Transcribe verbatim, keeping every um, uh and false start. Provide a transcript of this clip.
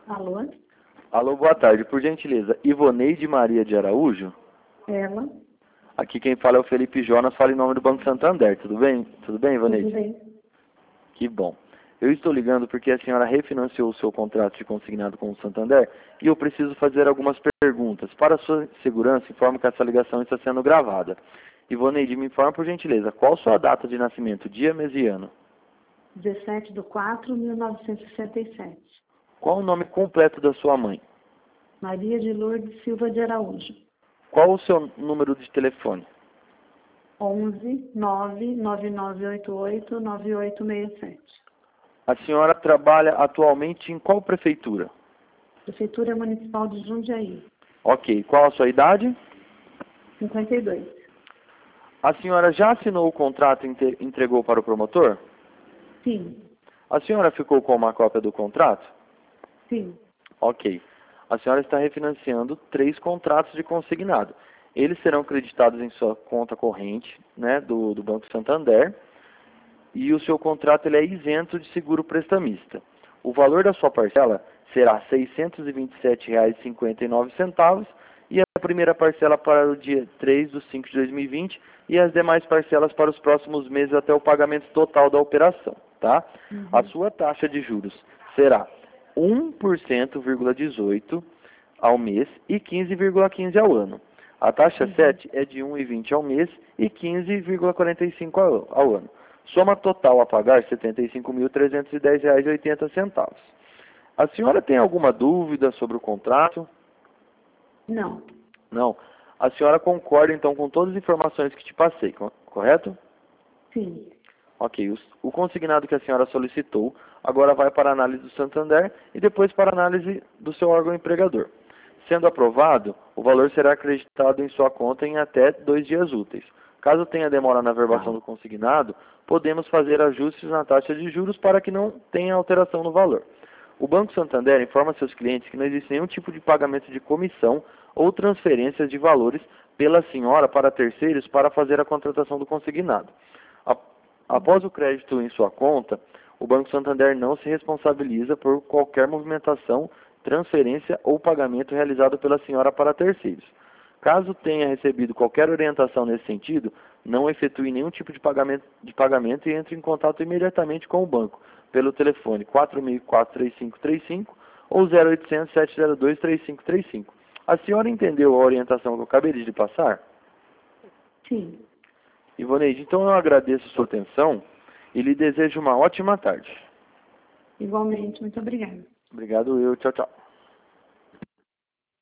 Alô? Alô, boa tarde. Por gentileza, Ivoneide Maria de Araújo? Ela? Aqui quem fala é o Felipe Jonas, fala em nome do Banco Santander. Tudo bem? Tudo bem, Ivoneide? Tudo bem. Que bom. Eu estou ligando porque a senhora refinanciou o seu contrato de consignado com o Santander e eu preciso fazer algumas perguntas. Para a sua segurança, informo que essa ligação está sendo gravada. Ivoneide, me informa por gentileza, qual sua data de nascimento, dia, mês e ano? dezessete de quatro de mil novecentos e sessenta e sete. Qual o nome completo da sua mãe? Maria de Lourdes Silva de Araújo. Qual o seu número de telefone? onze, nove nove nove oito oito, nove oito seis sete. A senhora trabalha atualmente em qual prefeitura? Prefeitura Municipal de Jundiaí. Ok. Qual a sua idade? cinquenta e dois. A senhora já assinou o contrato e entregou para o promotor? Sim. A senhora ficou com uma cópia do contrato? Sim. Ok. A senhora está refinanciando três contratos de consignado. Eles serão creditados em sua conta corrente, né, do, do Banco Santander, e o seu contrato ele é isento de seguro prestamista. O valor da sua parcela será seiscentos e vinte e sete reais e cinquenta e nove centavos e a primeira parcela para o dia três de cinco de dois mil e vinte e as demais parcelas para os próximos meses até o pagamento total da operação, tá? Uhum. A sua taxa de juros será um por cento vírgula dezoito ao mês e quinze vírgula quinze ao ano. A taxa Uhum. sete é de um vírgula vinte ao mês e quinze vírgula quarenta e cinco ao, ao ano. Soma total a pagar setenta e cinco mil trezentos e dez reais e oitenta centavos. A senhora tem alguma dúvida sobre o contrato? Não. Não. A senhora concorda então com todas as informações que te passei, correto? Sim. Ok. O, o consignado que a senhora solicitou agora vai para a análise do Santander e depois para a análise do seu órgão empregador. Sendo aprovado, o valor será acreditado em sua conta em até dois dias úteis. Caso tenha demora na verbação Ah. do consignado, podemos fazer ajustes na taxa de juros para que não tenha alteração no valor. O Banco Santander informa seus clientes que não existe nenhum tipo de pagamento de comissão ou transferências de valores pela senhora para terceiros para fazer a contratação do consignado. Após o crédito em sua conta, o Banco Santander não se responsabiliza por qualquer movimentação, transferência ou pagamento realizado pela senhora para terceiros. Caso tenha recebido qualquer orientação nesse sentido, não efetue nenhum tipo de pagamento, de pagamento e entre em contato imediatamente com o banco, pelo telefone quatro seis quatro, três cinco três cinco ou zero oitocentos, sete zero dois, três cinco três cinco. A senhora entendeu a orientação que eu acabei de lhe passar? Sim. Ivoneide, então eu agradeço a sua atenção e lhe desejo uma ótima tarde. Igualmente. Muito obrigada. Obrigado eu. Tchau, tchau.